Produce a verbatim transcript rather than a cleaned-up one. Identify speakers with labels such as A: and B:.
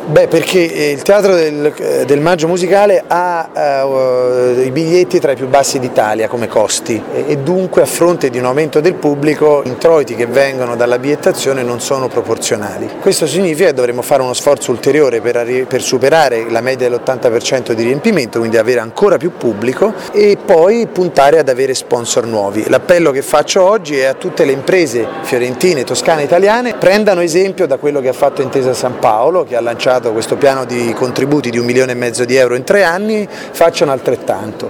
A: Beh, perché il Teatro del, del Maggio Musicale ha uh, i biglietti tra i più bassi d'Italia come costi e, e dunque a fronte di un aumento del pubblico i introiti che vengono dalla bigliettazione non sono proporzionali. Questo significa che dovremo fare uno sforzo ulteriore per, arri- per superare la media dell'ottanta per cento di riempimento, quindi avere ancora più pubblico e poi puntare ad avere sponsor nuovi. L'appello che faccio oggi è a tutte le imprese fiorentine, toscane, italiane, prendano esempio da quello che ha fatto Intesa San Paolo, che ha lanciato questo piano di contributi di un milione e mezzo di euro in tre anni, facciano altrettanto.